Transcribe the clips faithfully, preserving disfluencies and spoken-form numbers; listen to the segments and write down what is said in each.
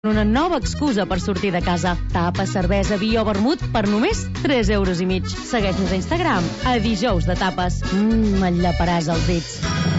Una nova excusa per sortir de casa. Tapa, cervesa, vi o vermut per només tres euros i mig. Segueix-nos a Instagram, a Dijous de Tapes. Mmm, et llaparàs els dits.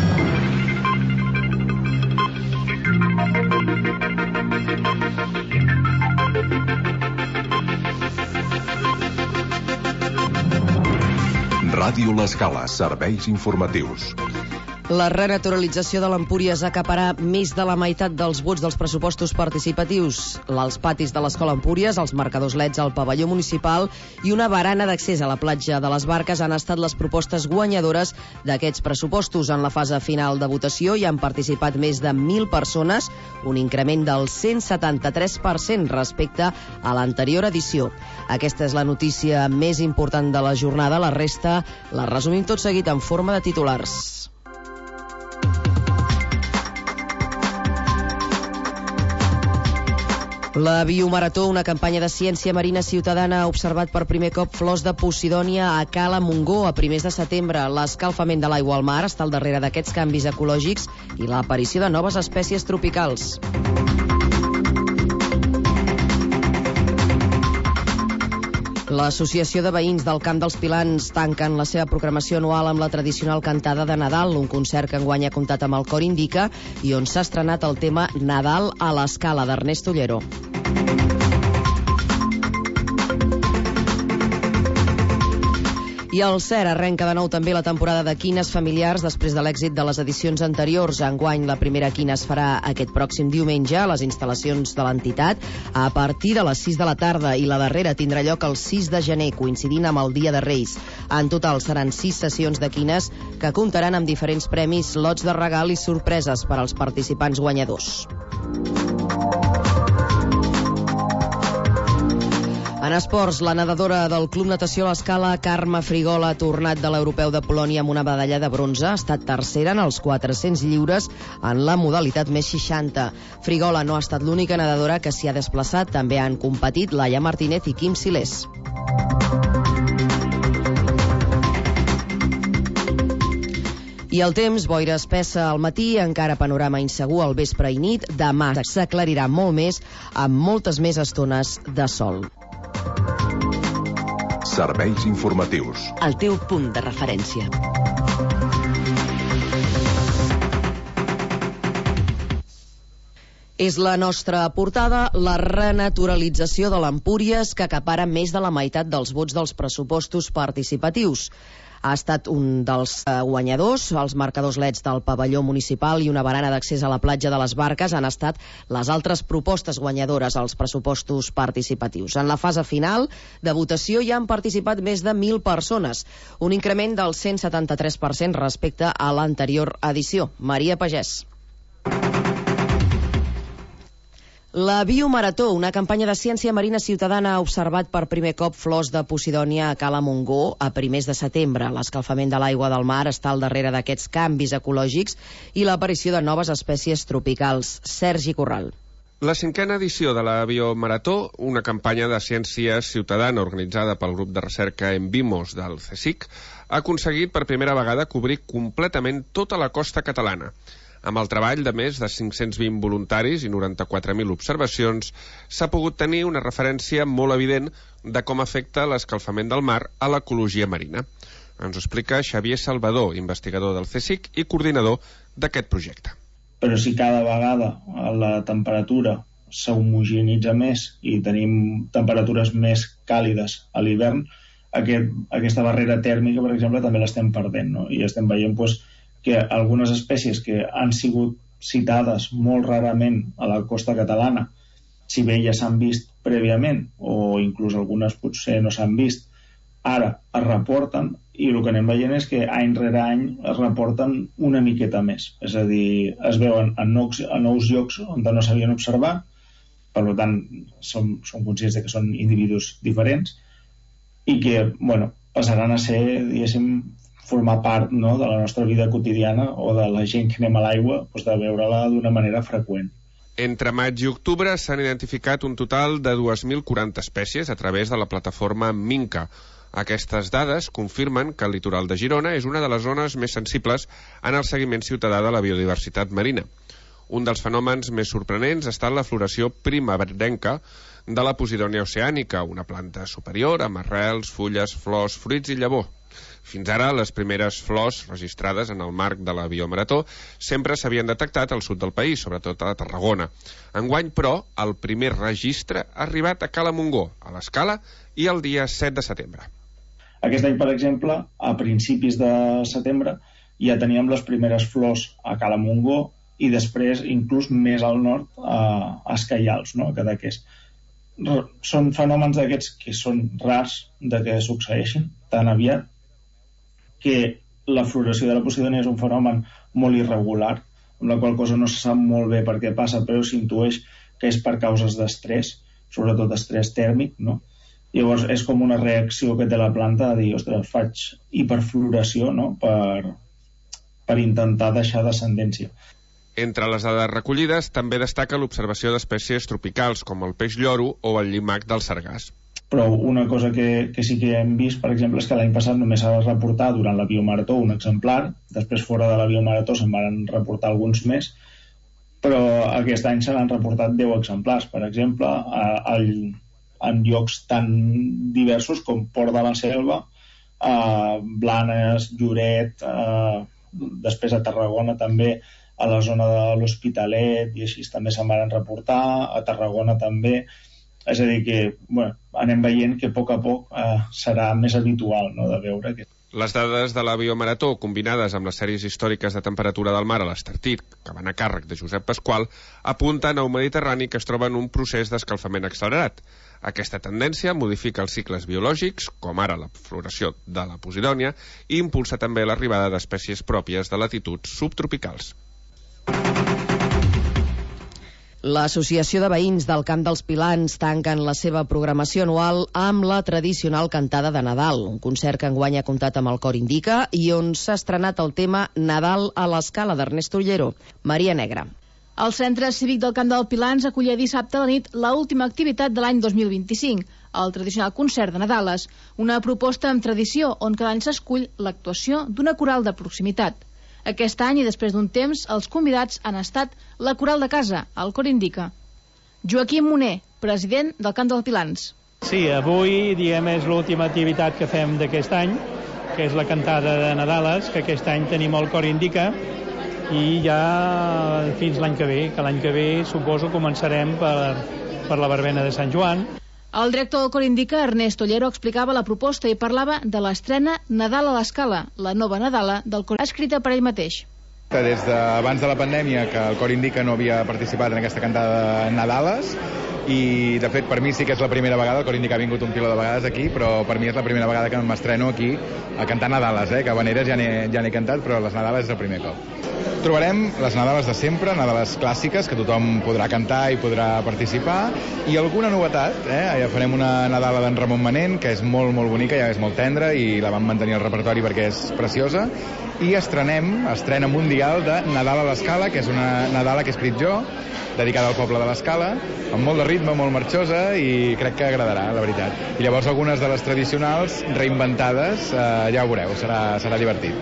Ràdio L'Escala, serveis informatius. La renaturalització de l'Empúries acaparà més de la meitat dels vots dels pressupostos participatius. Els patis de l'Escola Empúries, els marcadors leds al pavelló municipal i una barana d'accés a la platja de les Barques han estat les propostes guanyadores d'aquests pressupostos. En la fase final de votació hi han participat més de mil persones, un increment del cent setanta-tres per cent respecte a l'anterior edició. Aquesta és la notícia més important de la jornada. La resta la resumim tot seguit en forma de titulars. La Biomarató, una campanya de ciència marina ciutadana, ha observat per primer cop flors de Posidònia a Cala Montgó a primers de setembre. L'escalfament de l'aigua al mar està al darrere d'aquests canvis ecològics i l'aparició de noves espècies tropicals. L'Associació de Veïns del Camp dels Pilans tanquen la seva programació anual amb la tradicional cantada de Nadal, un concert que enguany ha comptat amb el Cor Indica i on s'ha estrenat el tema Nadal a l'Escala d'Ernest Ollero. I el C E R arrenca de nou també la temporada de quines familiars després de l'èxit de les edicions anteriors. Enguany la primera quina es farà aquest pròxim diumenge a les instal·lacions de l'entitat a partir de les sis de la tarda i la darrera tindrà lloc el sis de gener, coincidint amb el Dia de Reis. En total seran sis sessions de quines que comptaran amb diferents premis, lots de regal i sorpreses per als participants guanyadors. En esports, la nedadora del Club Natació L'Escala, Carme Frigola, ha tornat de l'Europeu de Polònia amb una medalla de bronze. Ha estat tercera en els quatre-cents lliures en la modalitat més seixanta. Frigola no ha estat l'única nedadora que s'hi ha desplaçat. També han competit Laia Martínez i Quim Silés. I el temps, boira espessa al matí, encara panorama insegur al vespre i nit. Demà s'aclarirà molt més, amb moltes més estones de sol. Serveis informatius. El teu punt de referència. És la nostra portada, la renaturalització de l'Empúries, que acapara més de la meitat dels vots dels pressupostos participatius. Ha estat un dels guanyadors. Els marcadors leds del pavelló municipal i una barana d'accés a la platja de les Barques han estat les altres propostes guanyadores als pressupostos participatius. En la fase final de votació hi han participat més de mil persones, un increment del cent setanta-tres per cent respecte a l'anterior edició. Maria Pagès. La Biomarató, una campanya de ciència marina ciutadana, ha observat per primer cop flors de Posidònia a Cala Montgó a primers de setembre. L'escalfament de l'aigua del mar està al darrere d'aquests canvis ecològics i l'aparició de noves espècies tropicals. Sergi Corral. La cinquena edició de la Biomarató, una campanya de ciència ciutadana organitzada pel grup de recerca Envimos del CSIC, ha aconseguit per primera vegada cobrir completament tota la costa catalana. Amb el treball de més de cinc-cents vint voluntaris i noranta-quatre mil observacions, s'ha pogut tenir una referència molt evident de com afecta l'escalfament del mar a l'ecologia marina. Ens ho explica Xavier Salvador, investigador del CSIC i coordinador d'aquest projecte. Però si cada vegada la temperatura s'homogenitza més i tenim temperatures més càlides a l'hivern, aquest, aquesta barrera tèrmica, per exemple, també l'estem perdent, no? I estem veient doncs, que algunes espècies que han sigut citades molt rarament a la costa catalana, si bé ja s'han vist prèviament, o inclús algunes potser no s'han vist, ara es reporten, i el que anem veient és que any rere any es reporten una miqueta més. És a dir, es veuen en nous, en nous llocs on no s'havien observat, per tant, som, som conscients de que són individus diferents, i que, bueno, passaran a ser, diguéssim, formar part, no, de la nostra vida quotidiana o de la gent que anem a l'aigua, doncs de veure-la d'una manera freqüent. Entre maig i octubre s'han identificat un total de dos mil quaranta espècies a través de la plataforma Minca. Aquestes dades confirmen que el litoral de Girona és una de les zones més sensibles en el seguiment ciutadà de la biodiversitat marina. Un dels fenòmens més sorprenents ha estat la floració primaverenca de la Posidònia oceànica, una planta superior amb arrels, fulles, flors, fruits i llavor. Fins ara, les primeres flors registrades en el marc de la Biomarató sempre s'havien detectat al sud del país, sobretot a Tarragona. Enguany, però, el primer registre ha arribat a Cala Montgó, a l'Escala, i el dia set de setembre. Aquest any, per exemple, a principis de setembre, ja teníem les primeres flors a Cala Montgó i després, inclús més al nord, a Escaials, no? a Cadaqués. Són fenòmens d'aquests que són rars de que succeeixin tan aviat, que la floració de la Posidònia és un fenomen molt irregular, amb la qual cosa no se sap molt bé per què passa, però s'intueix que és per causes d'estrès, sobretot estrès tèrmic, no? Llavors és com una reacció que té la planta a dir, ostres, faig hiperfloració, no? per, per intentar deixar descendència. Entre les dades recollides també destaca l'observació d'espècies tropicals com el peix lloro o el llimac del sargàs. Però una cosa que, que sí que hem vist, per exemple, és que l'any passat només s'ha de reportar durant la Biomarató un exemplar, després fora de la Biomarató se'n van reportar alguns més, però aquest any se n'han reportat deu exemplars, per exemple, a, a, en llocs tan diversos com Port de la Selva, a Blanes, Lloret, a, després a Tarragona també, a la zona de l'Hospitalet, i així també se'n van reportar, a Tarragona també. És a dir que, bueno, anem veient que a poc a poc eh, serà més habitual, no?, de veure que... Les dades de la Biomarató, combinades amb les sèries històriques de temperatura del mar a l'Estartit, que van a càrrec de Josep Pasqual, apunten a un Mediterrani que es troba en un procés d'escalfament accelerat. Aquesta tendència modifica els cicles biològics, com ara la floració de la Posidònia, i impulsa també l'arribada d'espècies pròpies de latituds subtropicals. L'Associació de Veïns del Camp dels Pilans tanquen la seva programació anual amb la tradicional cantada de Nadal, un concert que enguany ha comptat amb el Cor Indica i on s'ha estrenat el tema Nadal a l'Escala d'Ernest Ollero. Maria Negra. El Centre Cívic del Camp dels Pilans acollia dissabte a la nit l'última activitat de l'any dos mil vint-i-cinc, el tradicional concert de Nadales, una proposta amb tradició on cada any s'escull l'actuació d'una coral de proximitat. Aquest any, i després d'un temps, els convidats han estat la Coral de Casa, el Cor Indica. Joaquim Moner, president del Camp dels Pilans. Sí, avui, diguem, és l'última activitat que fem d'aquest any, que és la cantada de Nadales, que aquest any tenim el Cor Indica, i ja fins l'any que ve, que l'any que ve suposo començarem per, per la verbena de Sant Joan. El director del Cor Indica, Ernest Ollero, explicava la proposta i parlava de l'estrena Nadal a l'Escala, la nova Nadala del Cor, escrita per ell mateix. Des d'abans de la pandèmia que el Cor Indica no havia participat en aquesta cantada de Nadales, i de fet per mi sí que és la primera vegada, el Cor Indica ha vingut un piló de vegades aquí, però per mi és la primera vegada que m'estreno aquí a cantar Nadales, eh? que Habaneres ja n'he ja n'he cantat, però les Nadales és el primer cop. Trobarem les Nadales de sempre, Nadales clàssiques, que tothom podrà cantar i podrà participar, i alguna novetat, eh? ja farem una Nadala d'en Ramon Manent, que és molt, molt bonica, ja és molt tendra, i la vam mantenir al repertori perquè és preciosa, i estrenem, estrena mundial de Nadal a l'Escala, que és una Nadala que he escrit jo, dedicada al poble de l'Escala, amb molt de ritme, molt marxosa, i crec que agradarà, la veritat. I llavors algunes de les tradicionals reinventades, eh, ja ho veureu, serà, serà divertit.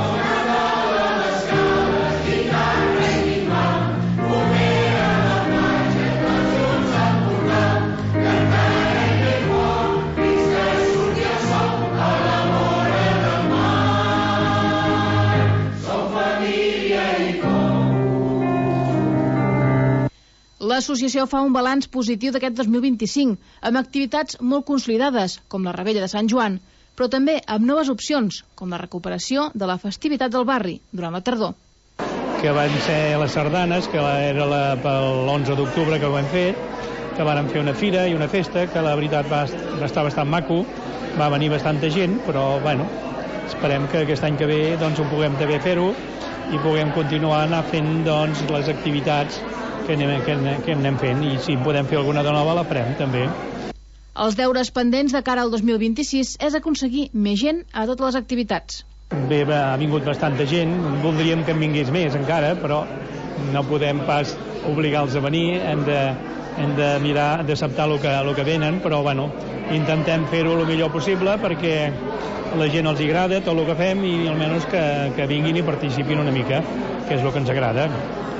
L'associació fa un balanç positiu d'aquest dos mil vint-i-cinc, amb activitats molt consolidades, com la Rebella de Sant Joan, però també amb noves opcions, com la recuperació de la festivitat del barri, durant la tardor. Que van ser les sardanes, que era la, per l'onze d'octubre que ho hem fet, que varen fer una fira i una festa, que la veritat va, va estar bastant maco, va venir bastanta gent, però bueno, esperem que aquest any que ve doncs, ho puguem també fer-ho i puguem continuar anar fent doncs, les activitats que anem, que, que anem fent, i si podem fer alguna de nova la farem també. Els deures pendents de cara al dos mil vint-i-sis és aconseguir més gent a totes les activitats. Bé, ha vingut bastanta gent, voldríem que en vingués més encara, però no podem pas obligar-los a venir, hem de, hem de mirar d'acceptar el que, el que venen, però bueno, intentem fer-ho el millor possible perquè a la gent els agrada tot el que fem i almenys que, que vinguin i participin una mica, que és el que ens agrada.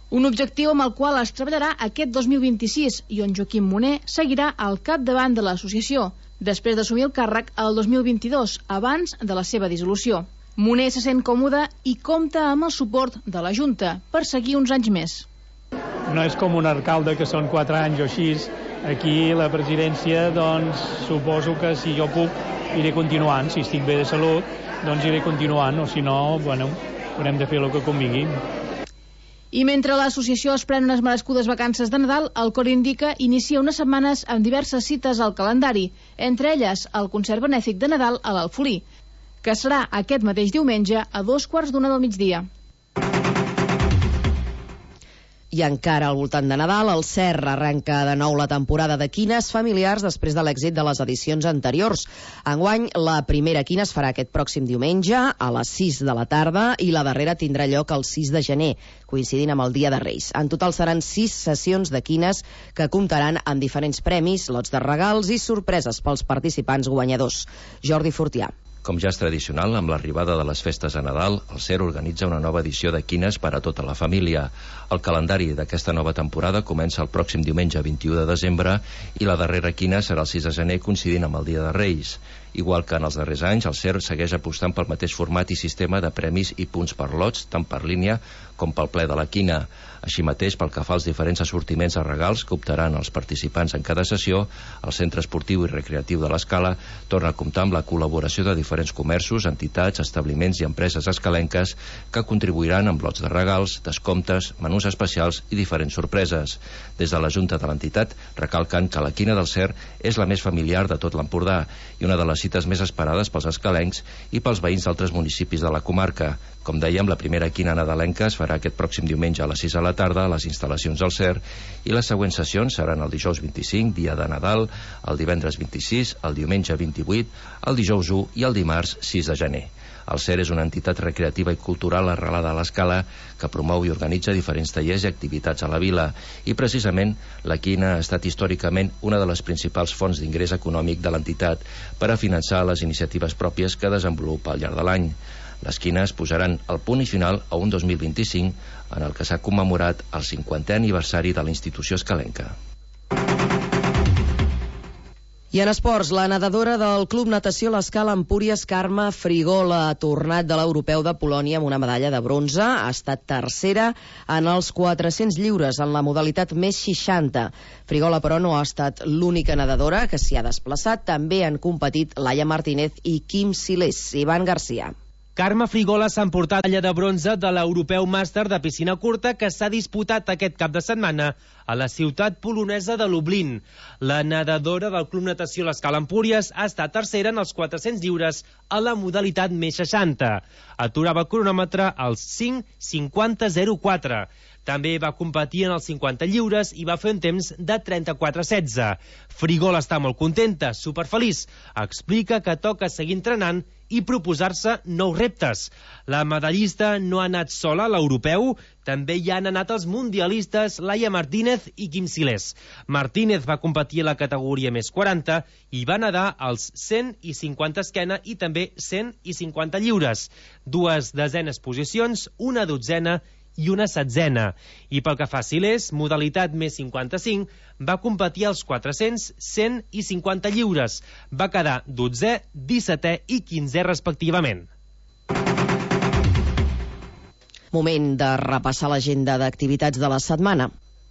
Un objectiu amb el qual es treballarà aquest dos mil vint-i-sis i on Joaquim Moner seguirà al capdavant de l'associació, després d'assumir el càrrec el dos mil vint-i-dos, abans de la seva dissolució. Moner se sent còmode i compta amb el suport de la Junta per seguir uns anys més. No és com un alcalde que són quatre anys o així. Aquí la presidència, doncs, suposo que si jo puc iré continuant. Si estic bé de salut, doncs iré continuant, o si no, bueno, haurem de fer el que convingui. I mentre l'associació es pren unes merescudes vacances de Nadal, el Cor Indica inicia unes setmanes amb diverses cites al calendari, entre elles el concert benèfic de Nadal a l'Alfolí, que serà aquest mateix diumenge a dos quarts d'una del migdia. I encara al voltant de Nadal, el C E R arrenca de nou la temporada de quines familiars després de l'èxit de les edicions anteriors. Enguany, la primera quina es farà aquest pròxim diumenge a les sis de la tarda i la darrera tindrà lloc el sis de gener, coincidint amb el Dia de Reis. En total seran sis sessions de quines que comptaran amb diferents premis, lots de regals i sorpreses pels participants guanyadors. Jordi Fortià. Com ja és tradicional, amb l'arribada de les festes a Nadal, el C E R organitza una nova edició de quines per a tota la família. El calendari d'aquesta nova temporada comença el pròxim diumenge vint-i-u de desembre i la darrera quina serà el sis de gener, coincidint amb el Dia de Reis. Igual que en els darrers anys, el C E R segueix apostant pel mateix format i sistema de premis i punts per lots, tant per línia com pel ple de la quina. Així mateix, pel que fa als diferents assortiments de regals que optaran els participants en cada sessió, el Centre Esportiu i Recreatiu de l'Escala torna a comptar amb la col·laboració de diferents comerços, entitats, establiments i empreses escalenques que contribuiran amb lots de regals, descomptes, menús especials i diferents sorpreses. Des de la Junta de l'entitat recalquen que la quina del C E R és la més familiar de tot l'Empordà i una de les cites més esperades pels escalencs i pels veïns d'altres municipis de la comarca. Com dèiem, la primera quina nadalenca es farà aquest pròxim diumenge a les sis de la tarda a les instal·lacions del C E R i les següents sessions seran el dijous vint-i-cinc, dia de Nadal, el divendres vint-i-sis, el diumenge vint-i-vuit, el dijous u i el dimarts sis de gener. El C E R és una entitat recreativa i cultural arrelada a l'Escala que promou i organitza diferents tallers i activitats a la vila i precisament la quina ha estat històricament una de les principals fonts d'ingrés econòmic de l'entitat per a finançar les iniciatives pròpies que desenvolupa al llarg de l'any. Les quines posaran el punt i final a un dos mil vint-i-cinc en el que s'ha commemorat el cinquantè aniversari de la institució escalenca. I en esports, la nedadora del Club Natació l'Escala Empúries, Carme Frigola, ha tornat de l'Europeu de Polònia amb una medalla de bronze. Ha estat tercera en els quatre-cents lliures en la modalitat més seixanta. Frigola, però, no ha estat l'única nedadora que s'hi ha desplaçat. També han competit Laia Martínez i Kim Silés. Ivan Garcia. Carme Frigola s'ha emportat la medalla de bronze de l'Europeu Màster de piscina curta que s'ha disputat aquest cap de setmana a la ciutat polonesa de Lublin. La nedadora del Club Natació l'Escala Empúries ha estat tercera en els quatre-cents lliures a la modalitat més seixanta. Aturava el cronòmetre als cinc cinquanta zero quatre. També va competir en els cinquanta lliures i va fer un temps de trenta-quatre setze. Frigola està molt contenta, superfeliç. Explica que toca seguir entrenant i proposar-se nous reptes. La medallista no ha anat sola a l'europeu, també hi han anat els mundialistes Laia Martínez i Kim Silés. Martínez va competir a la categoria més quaranta i va nedar als cent i cinquanta esquena i també cent i cinquanta lliures. Dues desenes posicions, una dotzena i una setzena. I pel que fa a Silés, modalitat més cinquanta-cinc, va competir als quatre-cents, cent i cinquanta lliures. Va quedar dotzè, dissetè i quinzè respectivament. Moment de repassar l'agenda d'activitats de la setmana.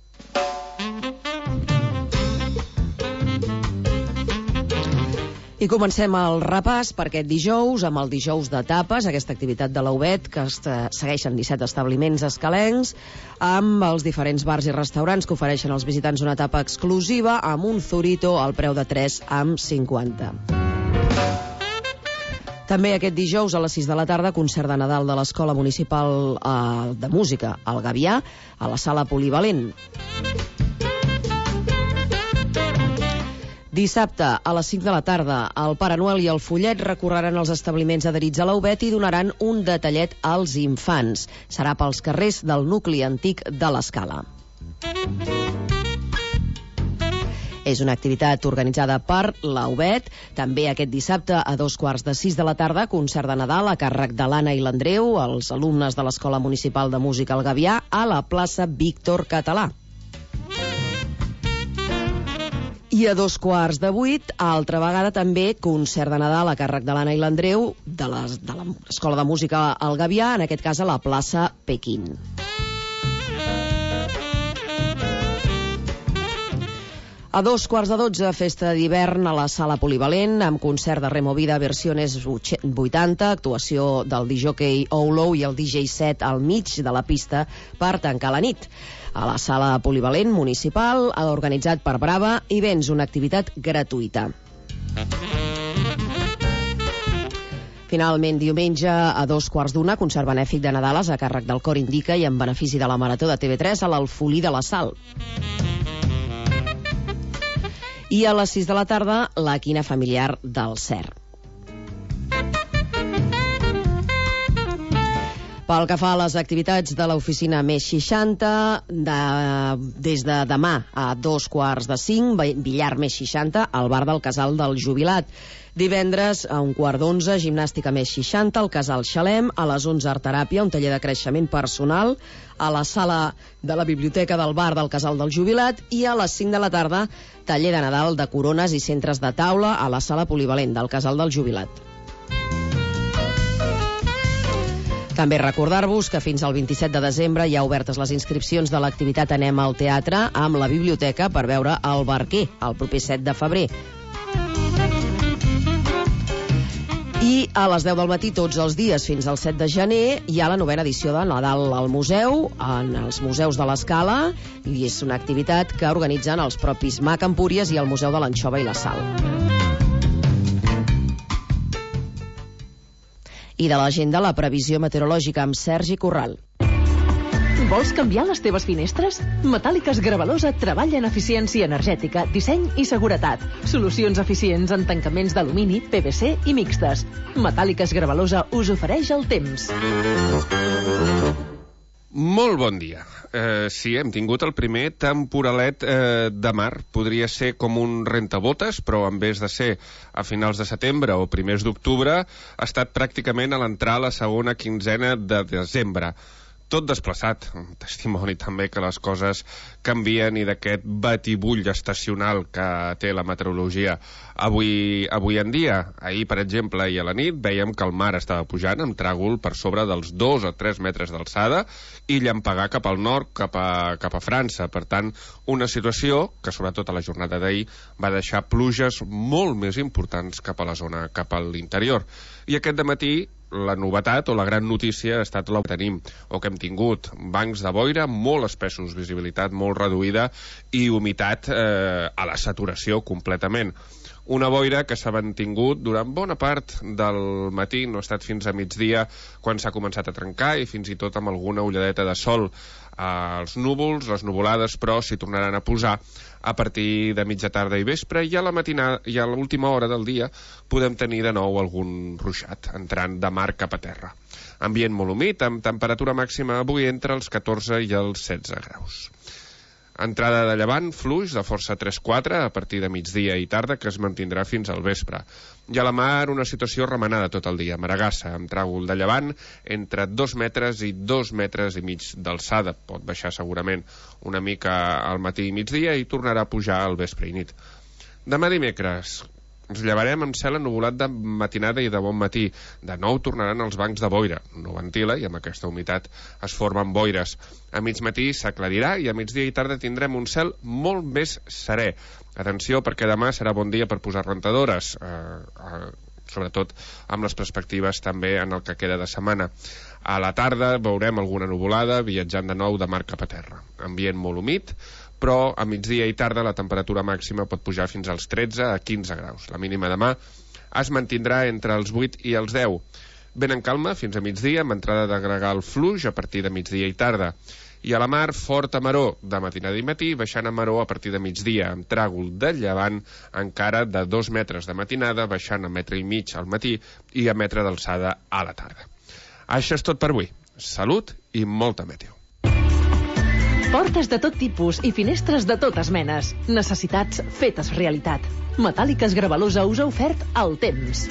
I comencem el repàs per aquest dijous, amb el dijous de tapes, aquesta activitat de l'U B E T, que segueixen disset establiments escalencs, amb els diferents bars i restaurants que ofereixen als visitants una tapa exclusiva, amb un Zurito al preu de tres coma cinquanta. També aquest dijous a les sis de la tarda, concert de Nadal de l'Escola Municipal eh, de Música, al Gavià, a la Sala Polivalent. Dissabte, a les cinc de la tarda, el Pare Noel i el Follet recorreran els establiments adherits a l'U B E T i donaran un detallet als infants. Serà pels carrers del nucli antic de l'Escala. És una activitat organitzada per la U B E T. També aquest dissabte a dos quarts de sis de la tarda, concert de Nadal a càrrec de l'Anna i l'Andreu, els alumnes de l'Escola Municipal de Música El Gavià, a la plaça Víctor Català. I a dos quarts de vuit, altra vegada també, concert de Nadal a càrrec de l'Anna i l'Andreu, de l'Escola de Música El Gavià, en aquest cas a la plaça Pequín. A dos quarts de dotze, festa d'hivern a la sala polivalent, amb concert de Removida Versiones vuitanta, actuació del discjòquei Oulow i el D J set al mig de la pista per tancar la nit. A la sala polivalent municipal, organitzat per Brava, i vens una activitat gratuïta. Finalment, diumenge, a dos quarts d'una, concert benèfic de Nadales a càrrec del Cor Indica i en benefici de la Marató de T V tres a l'Alfolí de la Sal. I a les sis de la tarda, la quina familiar del Cer. Pel que fa a les activitats de l'oficina Més seixanta, de, des de demà a dos quarts de cinc, billar Més seixanta, al bar del Casal del Jubilat. Divendres, a un quart d'onze, gimnàstica Més seixanta, al Casal Xalem, a les onze, artteràpia, un taller de creixement personal, a la sala de la biblioteca del bar del Casal del Jubilat, i a les cinc de la tarda, taller de Nadal de corones i centres de taula a la sala polivalent del Casal del Jubilat. També recordar-vos que fins al vint-i-set de desembre hi ha obertes les inscripcions de l'activitat Anem al Teatre amb la biblioteca per veure El Barquer, el proper set de febrer. I a les deu del matí, tots els dies, fins al set de gener, hi ha la novena edició de Nadal al museu, en els museus de l'Escala, i és una activitat que organitzen els propis Mac Empúries i el Museu de l'Anxova i la Sal. I de l'agenda, la previsió meteorològica amb Sergi Corral. Vols canviar les teves finestres? Metàl·liques Gravalosa treballa en eficiència energètica, disseny i seguretat. Solucions eficients en tancaments d'alumini, P V C i mixtes. Metàl·liques Gravalosa us ofereix el temps. Molt bon dia. Eh, sí, hem tingut el primer temporalet eh, de mar. Podria ser com un rentabotes, però en vez de ser a finals de setembre o primers d'octubre, ha estat pràcticament a l'entrar a la segona quinzena de desembre. Tot desplaçat, un testimoni també que les coses canvien i d'aquest batibull estacional que té la meteorologia avui, avui en dia. Ahir, per exemple, i a la nit, veiem que el mar estava pujant amb tràgol per sobre dels dos o tres metres d'alçada i llampegar cap al nord, cap a, cap a França. Per tant, una situació que, sobretot a la jornada d'ahir, va deixar pluges molt més importants cap a la zona, cap a l'interior. I aquest dematí, la novetat o la gran notícia ha estat la que tenim o que hem tingut. Bancs de boira molt espessos, visibilitat molt reduïda i humitat eh, a la saturació completament. Una boira que s'ha mantingut durant bona part del matí, no ha estat fins a migdia quan s'ha començat a trencar i fins i tot amb alguna ulladeta de sol. Els núvols, les nuvolades, però s'hi tornaran a posar a partir de mitja tarda i vespre, i a la matinada i a l'última hora del dia podem tenir de nou algun ruixat entrant de mar cap a terra. Ambient molt humit, amb temperatura màxima avui entre els catorze i els setze graus. Entrada de llevant, fluix, de força tres quatre a partir de migdia i tarda, que es mantindrà fins al vespre. I a la mar una situació remenada tot el dia, maragassa, amb tràgol de llevant entre dos metres i dos metres i mig d'alçada. Pot baixar segurament una mica al matí i migdia i tornarà a pujar al vespre i nit. Demà dimecres ens llevarem amb cel ennuvolat de matinada i de bon matí. De nou tornaran els bancs de boira. No ventila i amb aquesta humitat es formen boires. A mig matí s'aclarirà i a migdia i tarda tindrem un cel molt més serè. Atenció, perquè demà serà bon dia per posar rentadores, eh, eh, sobretot amb les perspectives també en el que queda de setmana. A la tarda veurem alguna nuvolada viatjant de nou de mar cap a terra. Ambient molt humit, però a migdia i tarda la temperatura màxima pot pujar fins als tretze a quinze graus. La mínima demà es mantindrà entre els vuit i els deu. Ben en calma fins a migdia, amb entrada d'agregar el fluix a partir de migdia i tarda. I a la mar, forta maró de matinada i matí, baixant a maró a partir de migdia, amb tràgol de llevant encara de dos metres de matinada, baixant a metre i mig al matí i a metre d'alçada a la tarda. Això és tot per avui. Salut i molta meteo. Portes de tot tipus i finestres de totes menes. Necessitats fetes realitat. Metàl·liques Gravalosa us ha ofert el temps.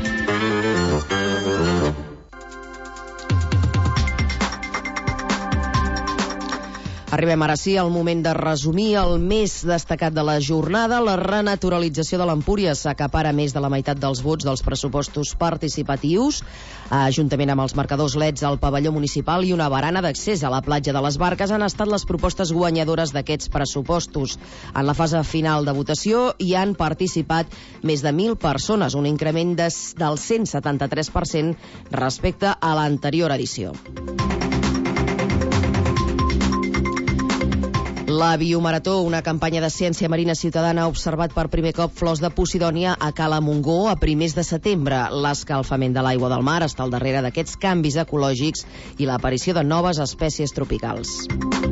Arribem ara sí al moment de resumir el més destacat de la jornada. La renaturalització de l'Empúries s'acapara més de la meitat dels vots dels pressupostos participatius, juntament amb els marcadors L E Ds al pavelló municipal i una barana d'accés a la platja de les Barques han estat les propostes guanyadores d'aquests pressupostos. En la fase final de votació hi han participat més de mil persones, un increment de, del cent setanta-tres per cent respecte a l'anterior edició. La Biomarató, una campanya de ciència marina ciutadana, ha observat per primer cop flors de Posidònia a Cala Montgó a primers de setembre. L'escalfament de l'aigua del mar està al darrere d'aquests canvis ecològics i l'aparició de noves espècies tropicals.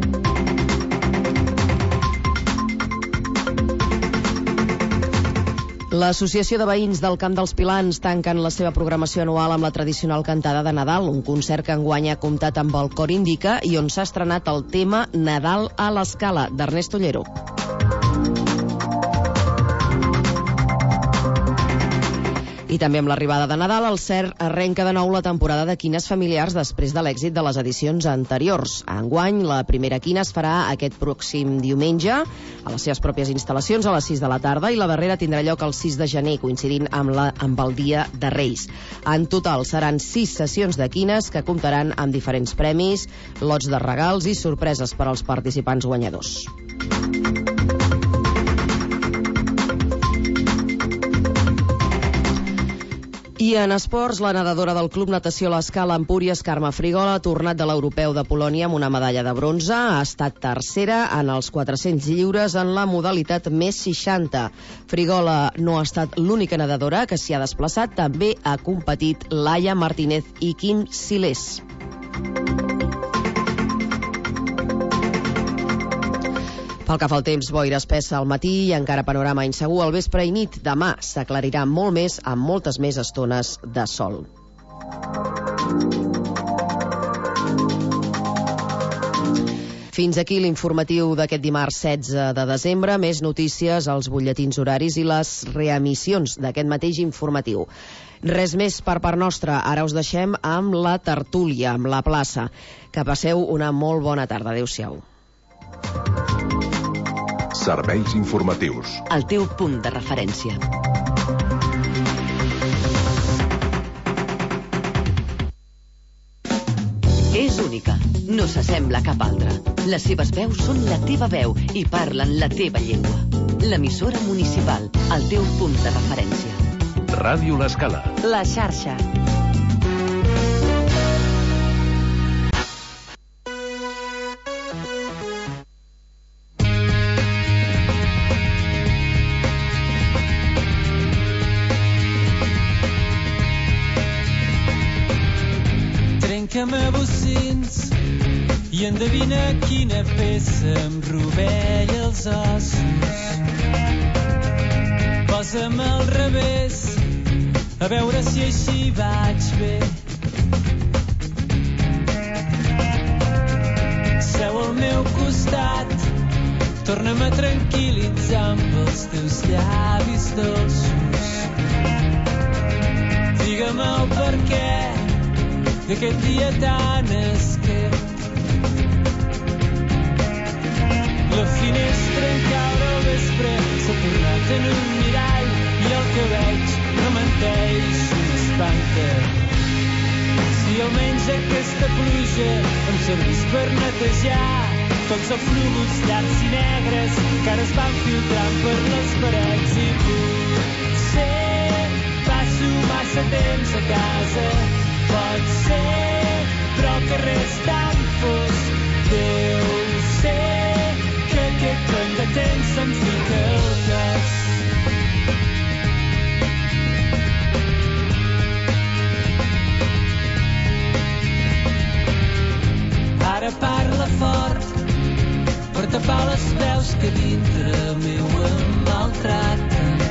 L'Associació de Veïns del Camp dels Pilans tanquen la seva programació anual amb la tradicional cantada de Nadal, un concert que enguany ha comptat amb el Cor Índica i on s'ha estrenat el tema Nadal a l'Escala, d'Ernest Ollero. I també amb l'arribada de Nadal, el C E R arrenca de nou la temporada de quines familiars després de l'èxit de les edicions anteriors. Enguany, la primera quina es farà aquest pròxim diumenge a les seves pròpies instal·lacions a les sis de la tarda i la darrera tindrà lloc el sis de gener, coincidint amb, la, amb el dia de Reis. En total seran sis sessions de quines que comptaran amb diferents premis, lots de regals i sorpreses per als participants guanyadors. I en esports, la nedadora del Club Natació L'Escala Empúries, Carme Frigola, ha tornat de l'Europeu de Polònia amb una medalla de bronze. Ha estat tercera en els quatre-cents lliures en la modalitat més seixanta. Frigola no ha estat l'única nedadora que s'hi ha desplaçat. També ha competit Laia Martínez i Quim Silés. Pel que fa al temps, boira espessa al matí i encara panorama insegur al vespre i nit. Demà s'aclarirà molt més amb moltes més estones de sol. Fins aquí l'informatiu d'aquest dimarts setze de desembre. Més notícies, els butlletins horaris i les reemissions d'aquest mateix informatiu. Res més per part nostra. Ara us deixem amb la tertúlia, amb la plaça. Que passeu una molt bona tarda. Adéu-siau. Serveis informatius. El teu punt de referència. És única. No s'assembla a cap altra. Les seves veus són la teva veu i parlen la teva llengua. L'emissora municipal. El teu punt de referència. Ràdio L'Escala. La xarxa. Trenca'm a bocins i endevina quina peça em rovella els ossos. Posa'm al revés a veure si així vaig bé. Seu al meu costat, torna'm a tranquil·litzar amb els teus llavis dolços. Digue'm el perquè d'aquest dia tan esquerp. La finestra en caure al vespre s'ha tornat en un mirall i el que veig no menteix, m'espanta. Si almenys aquesta pluja em servís per netejar tots els flúmuls llargs i negres que ara es van filtrant per les parets i potser passo massa temps a casa. Pot ser, però que res tan fosc. Deu ser que aquest cony de temps se'm fica al cas. Ara parla fort per tapar les veus que dintre meu em maltraten.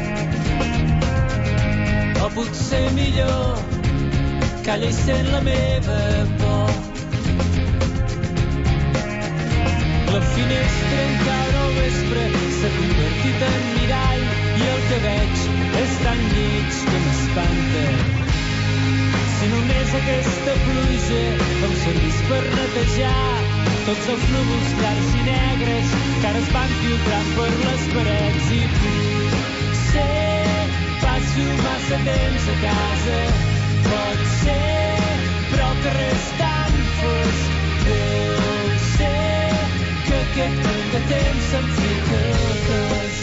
O potser millor calla i sent la meva por. La finestra en caure al vespre s'ha convertit en mirall i el que veig és tan lleig que m'espanta. Si només aquesta pluja em servís per netejar tots els núvols clars i negres que ara es van filtrant per les parets i potser passo massa temps a casa, pot ser, però que res tan fosc. Deu ser que aquest punt de temps em fica al cos.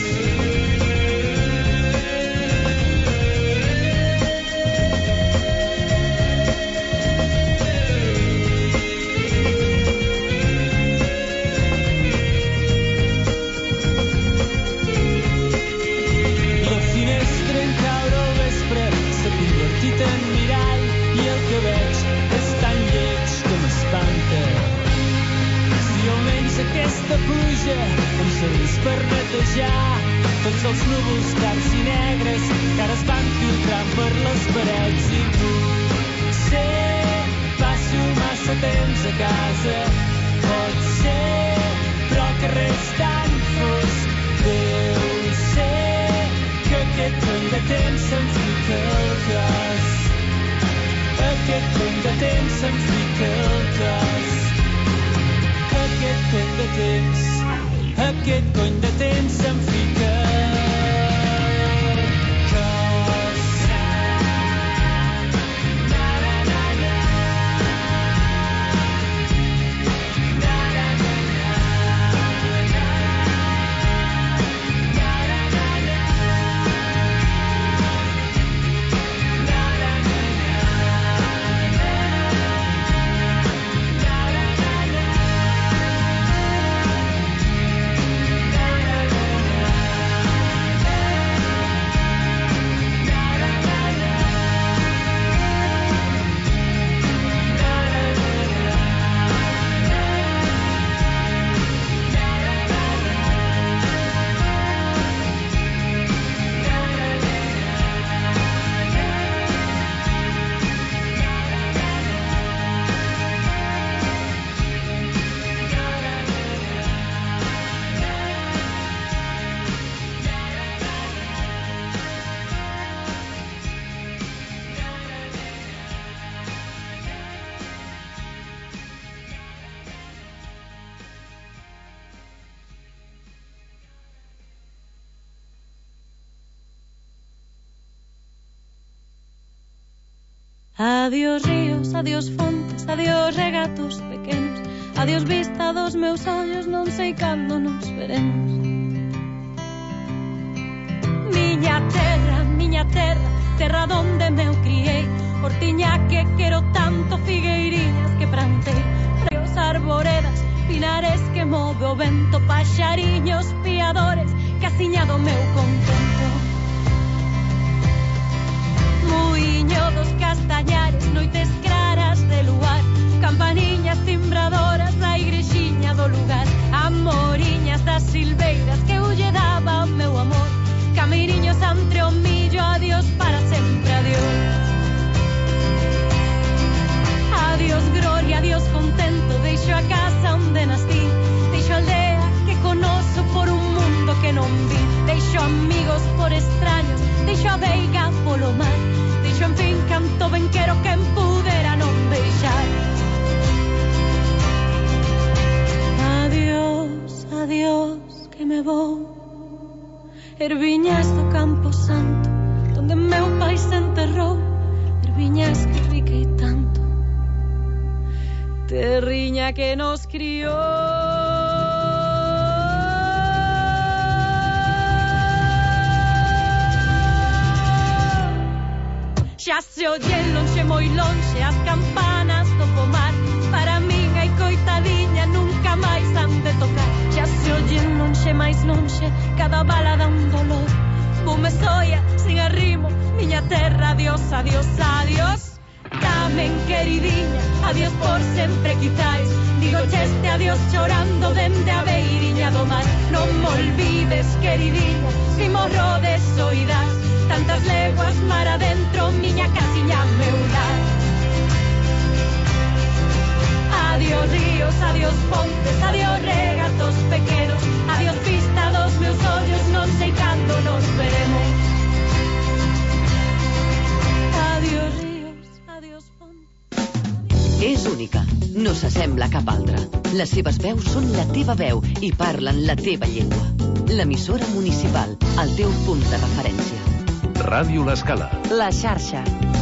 La finestra en caure al vespre s'ha convertit en mirall i el que veig és tan lleig que m'espanta. Si almenys aquesta pluja em servís per netejar tots els núvols clars i negres que ara es van filtrant per les parets i potser passo massa temps a casa, pot ser, però que res tan fosc. Deu ser que aquest punt de temps em fica al cos. Aquest punt de temps em fica al cos. Aquest cony de temps, aquest cony de temps em fica al cos. Adiós ríos, adiós fontes, adiós regatos pequenos, adiós vista dos meus ollos, non sei cando nos veremos. Miña terra, miña terra, terra donde me criei, hortiña que quero tanto, figueiriñas que plantei, freos, arboredas, pinares que move o vento, paxariños piadores que asiñado meu contento. Muiño dos castañares, noites claras de luar, campaniñas timbradoras da igrexiña do lugar, amoriñas das silveiras que eu lle daba meu amor, camiriños entre o millo, adiós para sempre, adiós. Adiós gloria, adiós contento, deixo a casa onde nascí, deixo a aldea que conozo por un mundo que non vi, deixo amigos por extraños, deixo a veiga polo mar, deixo en fin canto ben quero quen pudera non deixar. Adiós, adiós, que me vou, erviñas do Campo Santo, donde meu pai se enterrou, erviñas que riquei tanto, terriña que nos criou. Xa se oyen lonxe, moi lonxe, as campanas do pomar, para min hai coitadiña, nunca máis han de tocar. Xa se oyen lonxe, máis lonxe, cada bala dá un dolor. Bume soia, sin arrimo, miña terra, adiós, adiós, adiós. Tamén queridiña, adiós por sempre quizáis, digo este adiós chorando dende a beiriña do mar. Non me olvides, queridiña, si morro de soidad, tantas leguas mar adentro, miña casiña meu lar. Adiós, Adiós ríos, adiós pontes, adiós regatos pequenos, adiós vista dos meus ollos, non sei cando nos veremos. Adiós ríos, adiós pontes. És única, no s'assembla a cap altra. Les seves veus són la teva veu i parlen la teva llengua. L'emissora municipal, el teu punt de referència. Ràdio L'Escala. La xarxa.